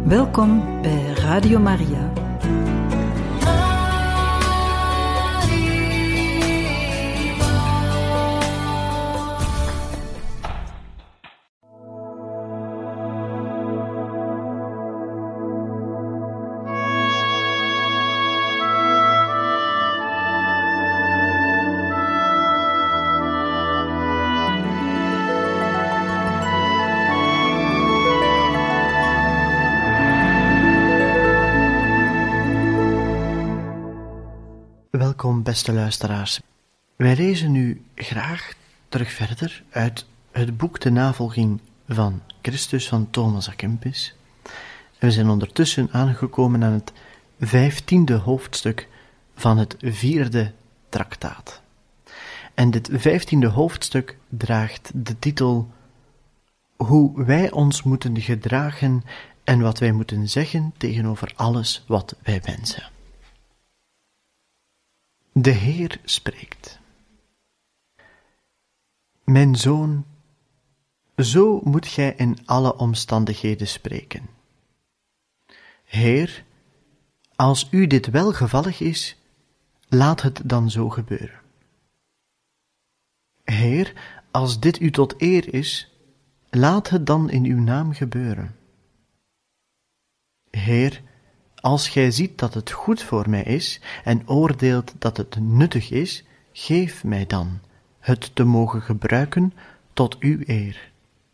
Welkom bij Radio Maria. Welkom, beste luisteraars. Wij lezen nu graag terug verder uit het boek De Navolging van Christus van Thomas à Kempis. We zijn ondertussen aangekomen aan het 15e hoofdstuk van het 4e traktaat. En dit 15e hoofdstuk draagt de titel Hoe wij ons moeten gedragen en wat wij moeten zeggen tegenover alles wat wij wensen. De Heer spreekt. Mijn zoon, zo moet gij in alle omstandigheden spreken. Heer, als u dit welgevallig is, laat het dan zo gebeuren. Heer, als dit u tot eer is, laat het dan in uw naam gebeuren. Heer, als gij ziet dat het goed voor mij is en oordeelt dat het nuttig is, geef mij dan het te mogen gebruiken tot uw eer.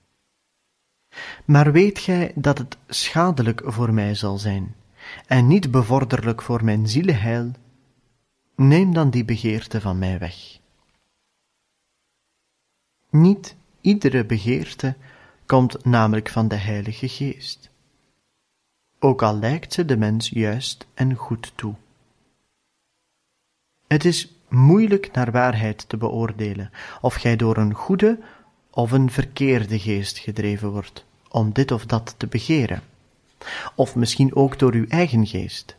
Maar weet gij dat het schadelijk voor mij zal zijn en niet bevorderlijk voor mijn zieleheil? Neem dan die begeerte van mij weg. Niet iedere begeerte komt namelijk van de Heilige Geest, ook al lijkt ze de mens juist en goed toe. Het is moeilijk naar waarheid te beoordelen, of gij door een goede of een verkeerde geest gedreven wordt, om dit of dat te begeren, of misschien ook door uw eigen geest.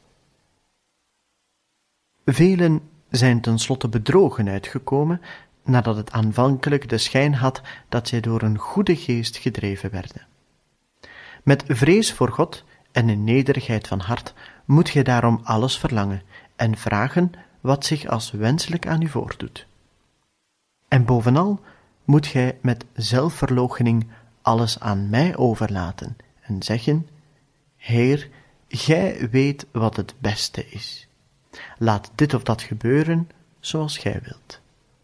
Velen zijn tenslotte bedrogen uitgekomen, nadat het aanvankelijk de schijn had dat zij door een goede geest gedreven werden. Met vrees voor God en in nederigheid van hart moet gij daarom alles verlangen en vragen wat zich als wenselijk aan u voordoet. En bovenal moet gij met zelfverloochening alles aan mij overlaten en zeggen: Heer, gij weet wat het beste is. Laat dit of dat gebeuren zoals gij wilt.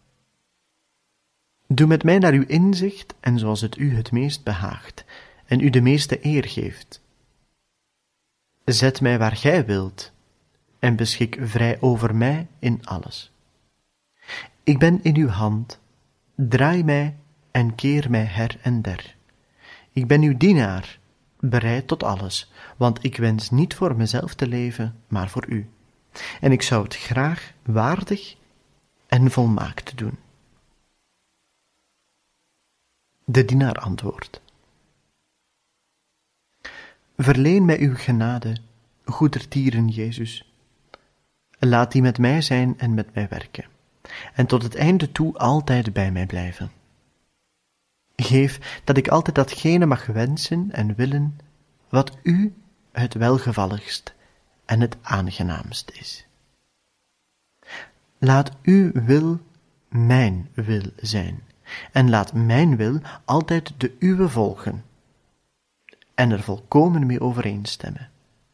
Doe met mij naar uw inzicht en zoals het u het meest behaagt en u de meeste eer geeft. Zet mij waar gij wilt en beschik vrij over mij in alles. Ik ben in uw hand, draai mij en keer mij her en der. Ik ben uw dienaar, bereid tot alles, want ik wens niet voor mezelf te leven, maar voor u. En ik zou het graag waardig en volmaakt doen. De dienaar antwoordt: Verleen mij uw genade, goedertieren Jezus. Laat die met mij zijn en met mij werken, en tot het einde toe altijd bij mij blijven. Geef dat ik altijd datgene mag wensen en willen, wat u het welgevalligst en het aangenaamst is. Laat uw wil mijn wil zijn, en laat mijn wil altijd de uwe volgen, en er volkomen mee overeenstemmen.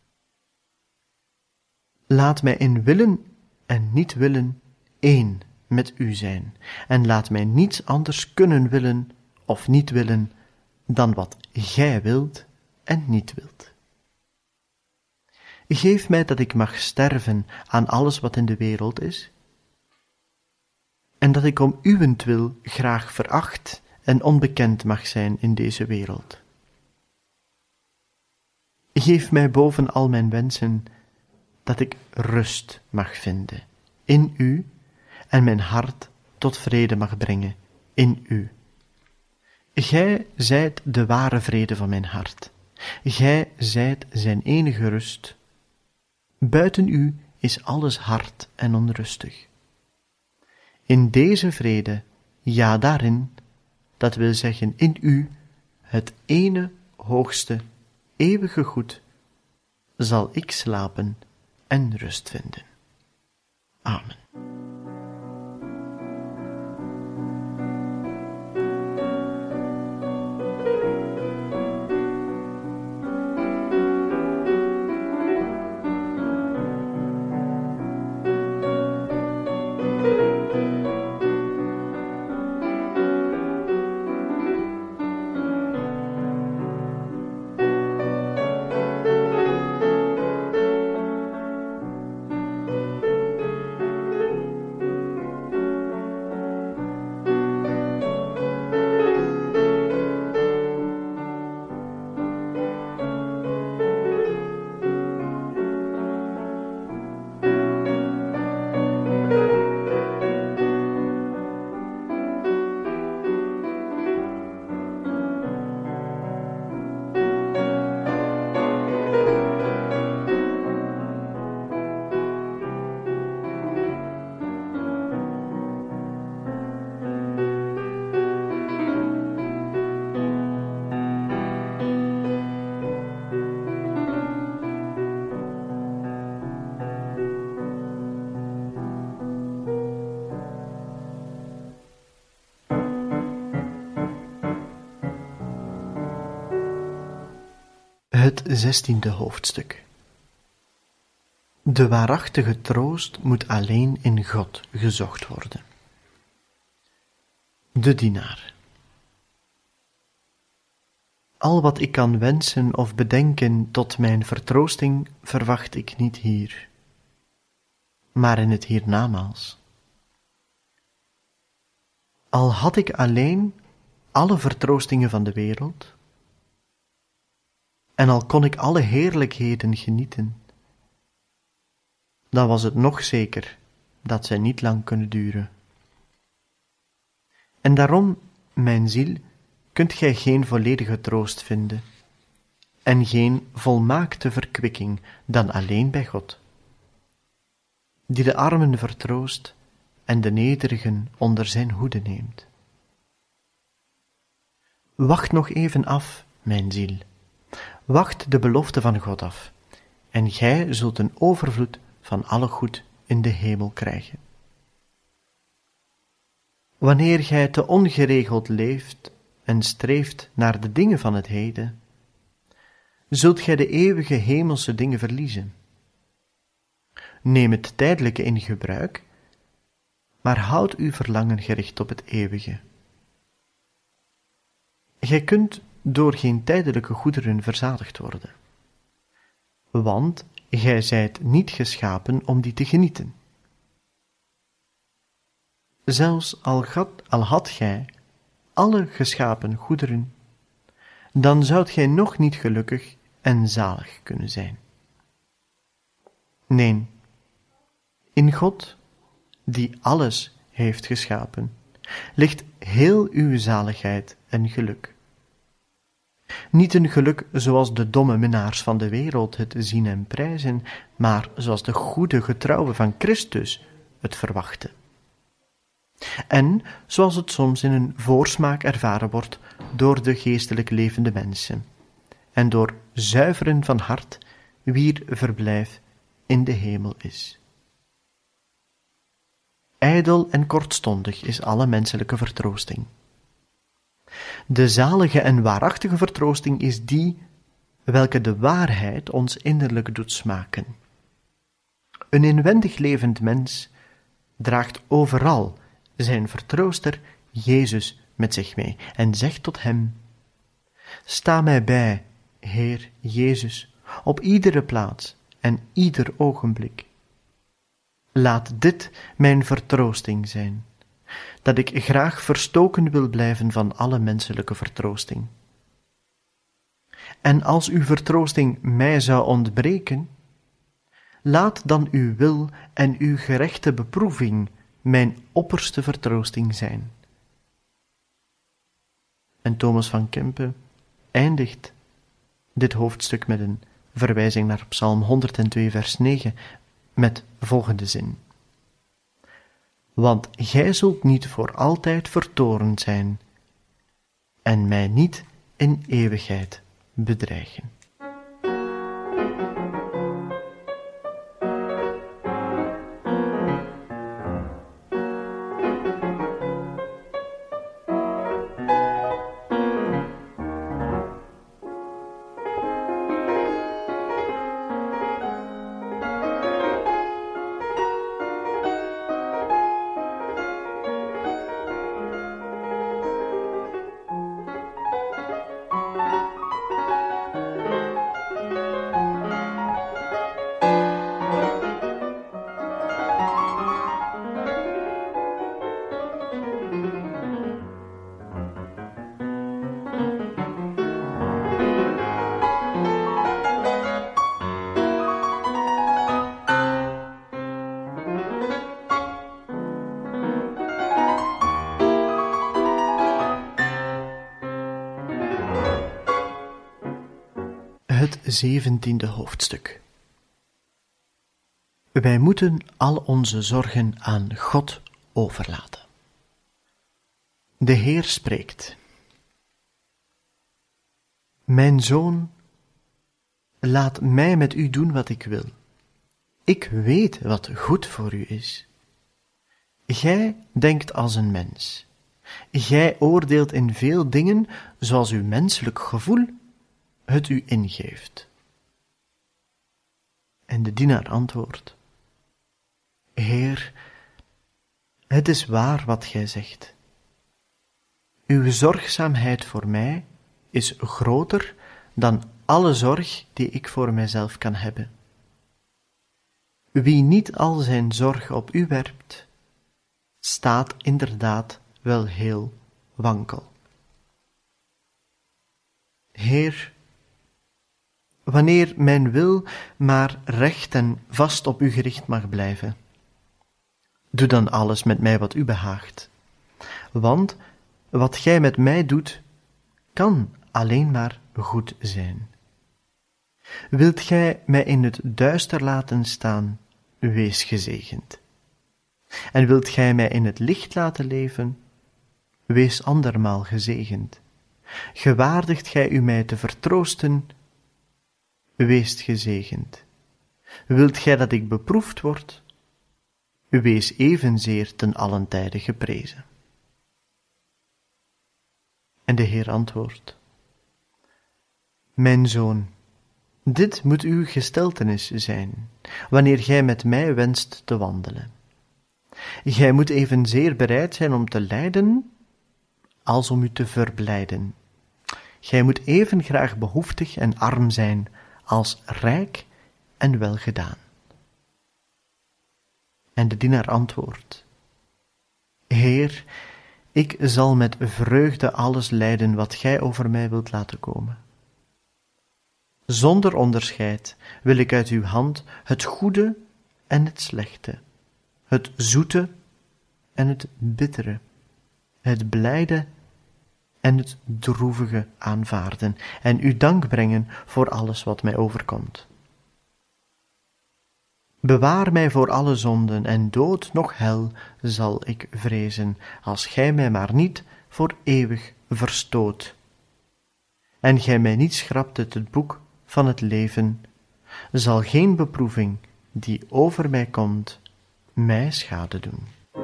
Laat mij in willen en niet willen één met u zijn, en laat mij niets anders kunnen willen of niet willen dan wat gij wilt en niet wilt. Geef mij dat ik mag sterven aan alles wat in de wereld is, en dat ik om uwentwil graag veracht en onbekend mag zijn in deze wereld. Geef mij boven al mijn wensen dat ik rust mag vinden in u en mijn hart tot vrede mag brengen in u. Gij zijt de ware vrede van mijn hart. Gij zijt zijn enige rust. Buiten u is alles hard en onrustig. In deze vrede, ja daarin, dat wil zeggen in u, het ene hoogste, eeuwige goed, zal ik slapen en rust vinden. Amen. Het 16e hoofdstuk. De waarachtige troost moet alleen in God gezocht worden. De dienaar. Al wat ik kan wensen of bedenken tot mijn vertroosting verwacht ik niet hier, maar in het hiernamaals. Al had ik alleen alle vertroostingen van de wereld, en al kon ik alle heerlijkheden genieten, dan was het nog zeker dat zij niet lang kunnen duren. En daarom, mijn ziel, kunt gij geen volledige troost vinden, en geen volmaakte verkwikking dan alleen bij God, die de armen vertroost en de nederigen onder zijn hoede neemt. Wacht nog even af, mijn ziel. Wacht de belofte van God af, en gij zult een overvloed van alle goed in de hemel krijgen. Wanneer gij te ongeregeld leeft en streeft naar de dingen van het heden, zult gij de eeuwige hemelse dingen verliezen. Neem het tijdelijke in gebruik, maar houd uw verlangen gericht op het eeuwige. Gij kunt door geen tijdelijke goederen verzadigd worden, want gij zijt niet geschapen om die te genieten. Zelfs al had gij alle geschapen goederen, dan zoudt gij nog niet gelukkig en zalig kunnen zijn. Nee, in God, die alles heeft geschapen, ligt heel uw zaligheid en geluk. Niet een geluk zoals de domme minnaars van de wereld het zien en prijzen, maar zoals de goede getrouwen van Christus het verwachten. En zoals het soms in een voorsmaak ervaren wordt door de geestelijk levende mensen, en door zuiveren van hart, wier verblijf in de hemel is. Ijdel en kortstondig is alle menselijke vertroosting. De zalige en waarachtige vertroosting is die welke de waarheid ons innerlijk doet smaken. Een inwendig levend mens draagt overal zijn vertrooster Jezus met zich mee en zegt tot hem: sta mij bij, Heer Jezus, op iedere plaats en ieder ogenblik. Laat dit mijn vertroosting zijn, dat ik graag verstoken wil blijven van alle menselijke vertroosting. En als uw vertroosting mij zou ontbreken, laat dan uw wil en uw gerechte beproeving mijn opperste vertroosting zijn. En Thomas van Kempe eindigt dit hoofdstuk met een verwijzing naar Psalm 102 vers 9 met volgende zin: want gij zult niet voor altijd vertorend zijn en mij niet in eeuwigheid bedreigen. Het 17e hoofdstuk. Wij moeten al onze zorgen aan God overlaten. De Heer spreekt. Mijn zoon, laat mij met u doen wat ik wil. Ik weet wat goed voor u is. Gij denkt als een mens. Gij oordeelt in veel dingen zoals uw menselijk gevoel het u ingeeft. En de dienaar antwoordt: Heer, het is waar wat gij zegt. Uw zorgzaamheid voor mij is groter dan alle zorg die ik voor mijzelf kan hebben. Wie niet al zijn zorg op u werpt, staat inderdaad wel heel wankel. Heer, wanneer mijn wil maar recht en vast op u gericht mag blijven, doe dan alles met mij wat u behaagt, want wat gij met mij doet, kan alleen maar goed zijn. Wilt gij mij in het duister laten staan, wees gezegend. En wilt gij mij in het licht laten leven, wees andermaal gezegend. Gewaardigt gij u mij te vertroosten, wees gezegend. Wilt gij dat ik beproefd word, wees evenzeer ten allen tijde geprezen. En de Heer antwoordt: Mijn zoon, dit moet uw gesteltenis zijn, wanneer gij met mij wenst te wandelen. Gij moet evenzeer bereid zijn om te lijden, als om u te verblijden. Gij moet even graag behoeftig en arm zijn, als rijk en welgedaan. En de dienaar antwoordt: Heer, ik zal met vreugde alles lijden wat gij over mij wilt laten komen. Zonder onderscheid wil ik uit uw hand het goede en het slechte, het zoete en het bittere, het blijde en het droevige aanvaarden en u dank brengen voor alles wat mij overkomt. Bewaar mij voor alle zonden en dood noch hel zal ik vrezen, als gij mij maar niet voor eeuwig verstoot. En gij mij niet schrapt uit het boek van het leven, zal geen beproeving die over mij komt, mij schade doen.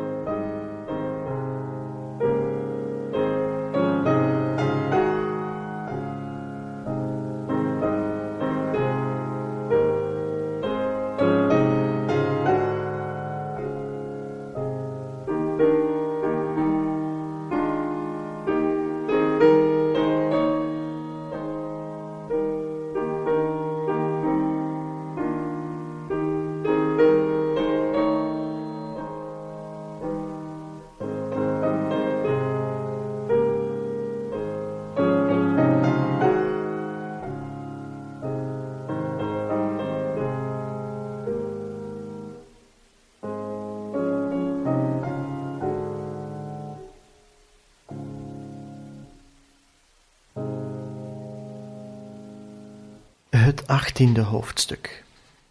Het 18e hoofdstuk.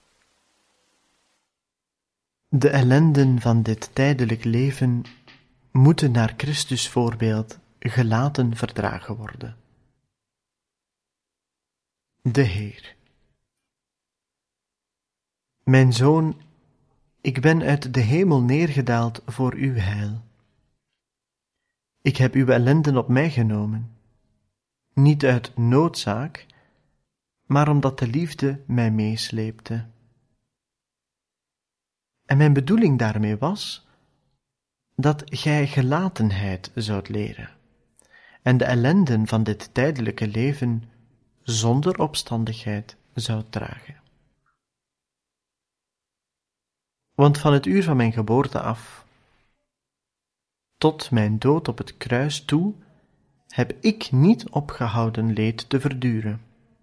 De ellenden van dit tijdelijk leven moeten naar Christus voorbeeld gelaten verdragen worden. De Heer. Mijn zoon, ik ben uit de hemel neergedaald voor uw heil. Ik heb uw ellenden op mij genomen, niet uit noodzaak, maar omdat de liefde mij meesleepte. En mijn bedoeling daarmee was dat gij gelatenheid zoudt leren en de ellenden van dit tijdelijke leven zonder opstandigheid zoudt dragen. Want van het uur van mijn geboorte af, tot mijn dood op het kruis toe, heb ik niet opgehouden leed te verduren.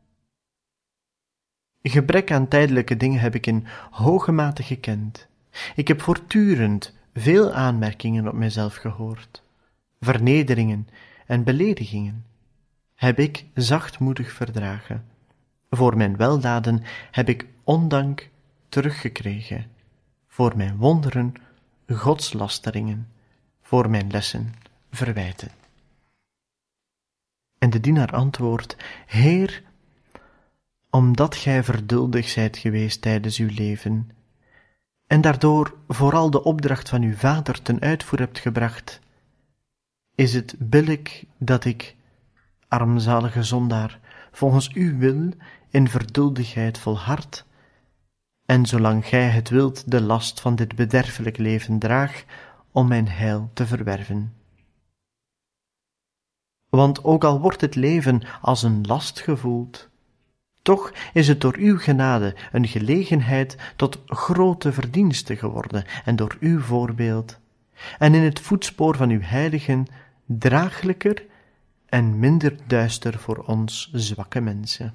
Gebrek aan tijdelijke dingen heb ik in hoge mate gekend. Ik heb voortdurend veel aanmerkingen op mijzelf gehoord. Vernederingen en beledigingen heb ik zachtmoedig verdragen, Voor mijn weldaden heb ik ondank teruggekregen, voor mijn wonderen godslasteringen, voor mijn lessen verwijten. En de dienaar antwoordt: Heer, omdat gij verduldig zijt geweest tijdens uw leven, en daardoor vooral de opdracht van uw vader ten uitvoer hebt gebracht, is het billijk dat ik, armzalige zondaar, volgens uw wil in verduldigheid volhard, en zolang gij het wilt de last van dit bederfelijk leven draag, om mijn heil te verwerven. Want ook al wordt het leven als een last gevoeld, toch is het door uw genade een gelegenheid tot grote verdienste geworden en door uw voorbeeld, en in het voetspoor van uw heiligen draaglijker en minder duister voor ons zwakke mensen.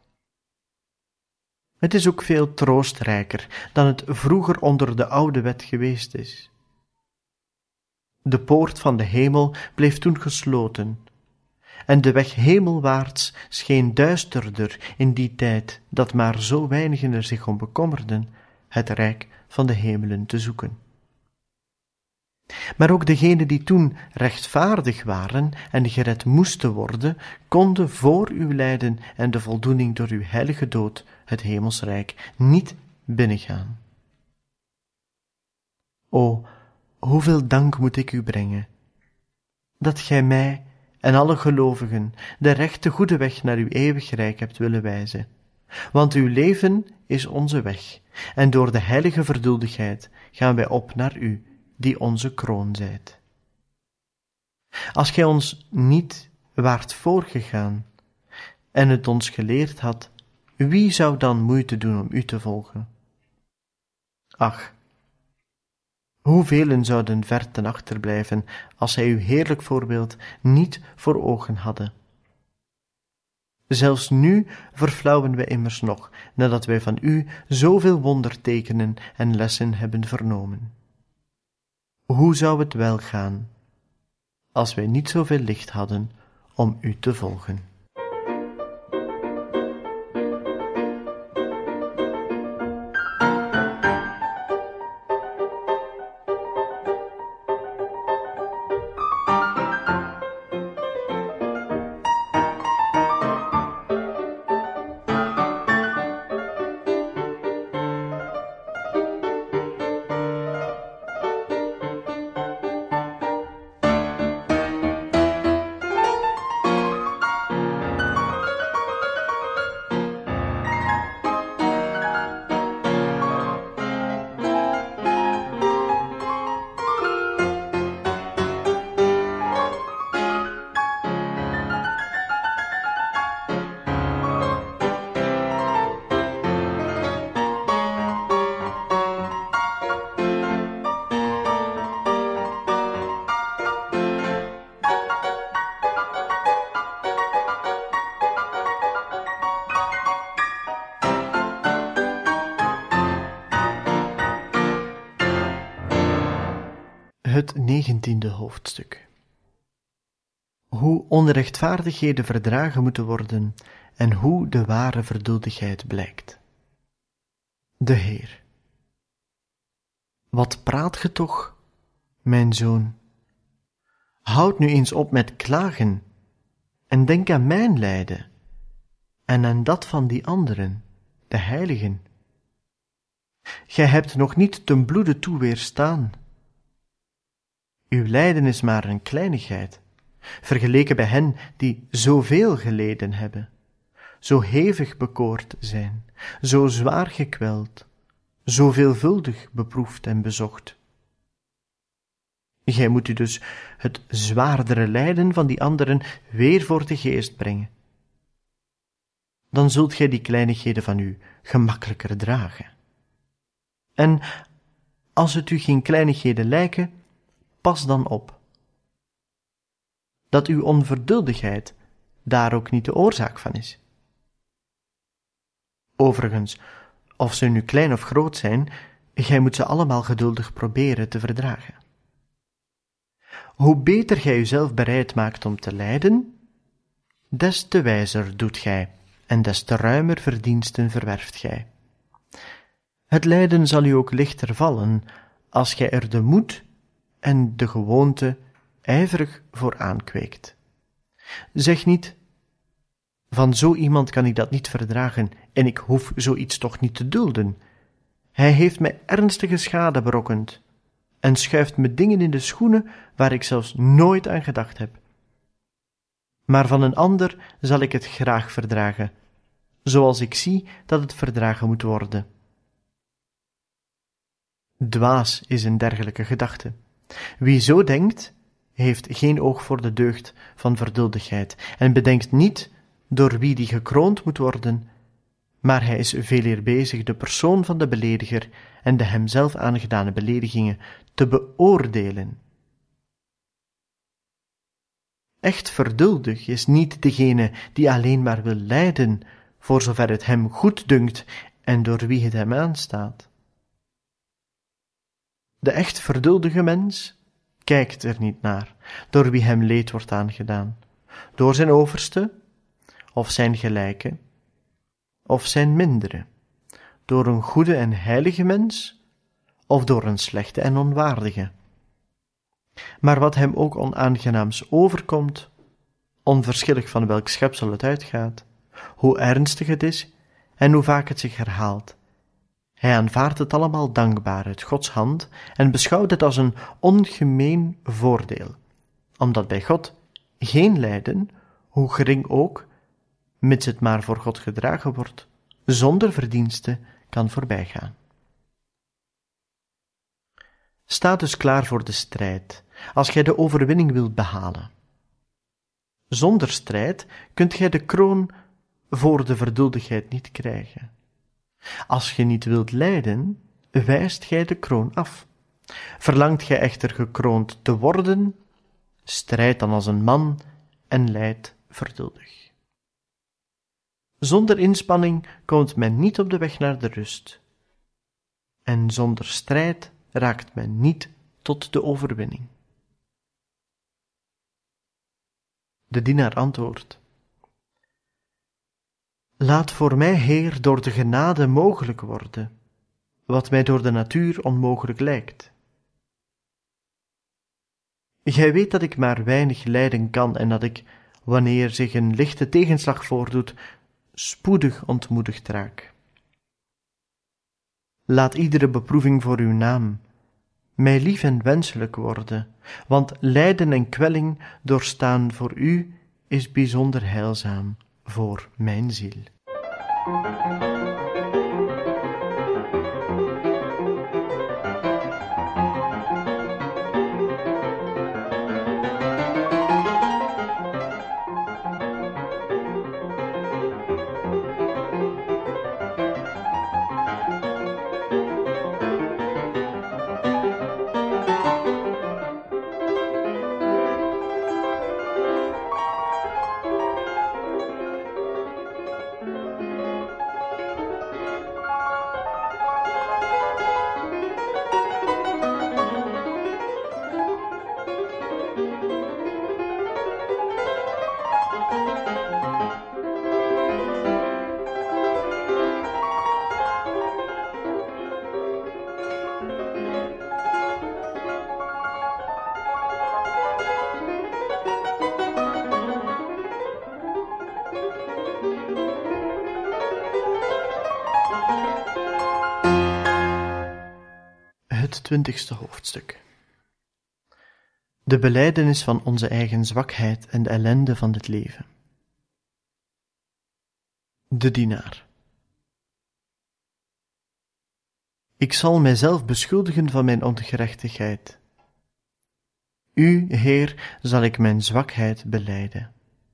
Het is ook veel troostrijker dan het vroeger onder de oude wet geweest is. De poort van de hemel bleef toen gesloten, en de weg hemelwaarts scheen duisterder in die tijd dat maar zo weinigen er zich om bekommerden het rijk van de hemelen te zoeken. Maar ook degenen die toen rechtvaardig waren en gered moesten worden, konden voor uw lijden en de voldoening door uw heilige dood het hemelsrijk niet binnengaan. O, hoeveel dank moet ik u brengen, dat gij mij en alle gelovigen de rechte goede weg naar uw eeuwig rijk hebt willen wijzen. Want uw leven is onze weg, en door de heilige verduldigheid gaan wij op naar u, die onze kroon zijt. Als gij ons niet waart voorgegaan en het ons geleerd had, wie zou dan moeite doen om u te volgen? Ach, hoevelen zouden ver ten achter blijven als zij uw heerlijk voorbeeld niet voor ogen hadden. Zelfs nu verflauwen wij immers nog, nadat wij van u zoveel wondertekenen en lessen hebben vernomen. Hoe zou het wel gaan, als wij niet zoveel licht hadden om u te volgen? Het 19e hoofdstuk. Hoe onrechtvaardigheden verdragen moeten worden en hoe de ware verduldigheid blijkt. De Heer. Wat praat ge toch, mijn zoon? Houd nu eens op met klagen en denk aan mijn lijden en aan dat van die anderen, de heiligen. Gij hebt nog niet ten bloede toe weerstaan. Uw lijden is maar een kleinigheid, vergeleken bij hen die zoveel geleden hebben, zo hevig bekoord zijn, zo zwaar gekweld, zo veelvuldig beproefd en bezocht. Gij moet u dus het zwaardere lijden van die anderen weer voor de geest brengen. Dan zult gij die kleinigheden van u gemakkelijker dragen. En als het u geen kleinigheden lijken, pas dan op, dat uw onverduldigheid daar ook niet de oorzaak van is. Overigens, of ze nu klein of groot zijn, gij moet ze allemaal geduldig proberen te verdragen. Hoe beter gij uzelf bereid maakt om te lijden, des te wijzer doet gij en des te ruimer verdiensten verwerft gij. Het lijden zal u ook lichter vallen, als gij er de moed en de gewoonte ijverig voor aankweekt. Zeg niet, van zo iemand kan ik dat niet verdragen en ik hoef zoiets toch niet te dulden. Hij heeft mij ernstige schade berokkend en schuift me dingen in de schoenen waar ik zelfs nooit aan gedacht heb. Maar van een ander zal ik het graag verdragen, zoals ik zie dat het verdragen moet worden. Dwaas is een dergelijke gedachte. Wie zo denkt, heeft geen oog voor de deugd van verduldigheid en bedenkt niet door wie die gekroond moet worden, maar hij is veeleer bezig de persoon van de belediger en de hemzelf aangedane beledigingen te beoordelen. Echt verduldig is niet degene die alleen maar wil lijden, voor zover het hem goed dunkt en door wie het hem aanstaat. De echt verduldige mens kijkt er niet naar, door wie hem leed wordt aangedaan, door zijn overste, of zijn gelijke, of zijn mindere, door een goede en heilige mens, of door een slechte en onwaardige. Maar wat hem ook onaangenaams overkomt, onverschillig van welk schepsel het uitgaat, hoe ernstig het is en hoe vaak het zich herhaalt, hij aanvaardt het allemaal dankbaar uit Gods hand en beschouwt het als een ongemeen voordeel, omdat bij God geen lijden, hoe gering ook, mits het maar voor God gedragen wordt, zonder verdienste kan voorbijgaan. Sta dus klaar voor de strijd, als gij de overwinning wilt behalen. Zonder strijd kunt gij de kroon voor de verduldigheid niet krijgen. Als je niet wilt lijden, wijst gij de kroon af. Verlangt gij echter gekroond te worden, strijd dan als een man en lijd verduldig. Zonder inspanning komt men niet op de weg naar de rust. En zonder strijd raakt men niet tot de overwinning. De dienaar antwoordt: Laat voor mij, Heer, door de genade mogelijk worden, wat mij door de natuur onmogelijk lijkt. Gij weet dat ik maar weinig lijden kan en dat ik, wanneer zich een lichte tegenslag voordoet, spoedig ontmoedigd raak. Laat iedere beproeving voor uw naam mij lief en wenselijk worden, want lijden en kwelling doorstaan voor u is bijzonder heilzaam voor mijn ziel. Het 20e hoofdstuk. De belijdenis van onze eigen zwakheid en de ellende van dit leven. De dienaar. Ik zal mijzelf beschuldigen van mijn ongerechtigheid. U, Heer, zal ik mijn zwakheid belijden.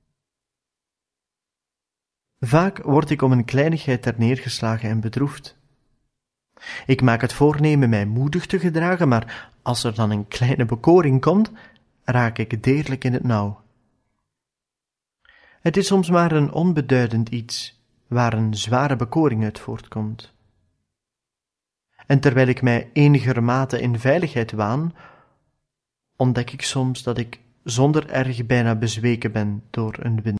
Vaak word ik om een kleinigheid terneergeslagen en bedroefd. Ik maak het voornemen mij moedig te gedragen, maar als er dan een kleine bekoring komt, raak ik deerlijk in het nauw. Het is soms maar een onbeduidend iets, waar een zware bekoring uit voortkomt. En terwijl ik mij enigermate in veiligheid waan, ontdek ik soms dat ik zonder erg bijna bezweken ben door een wind.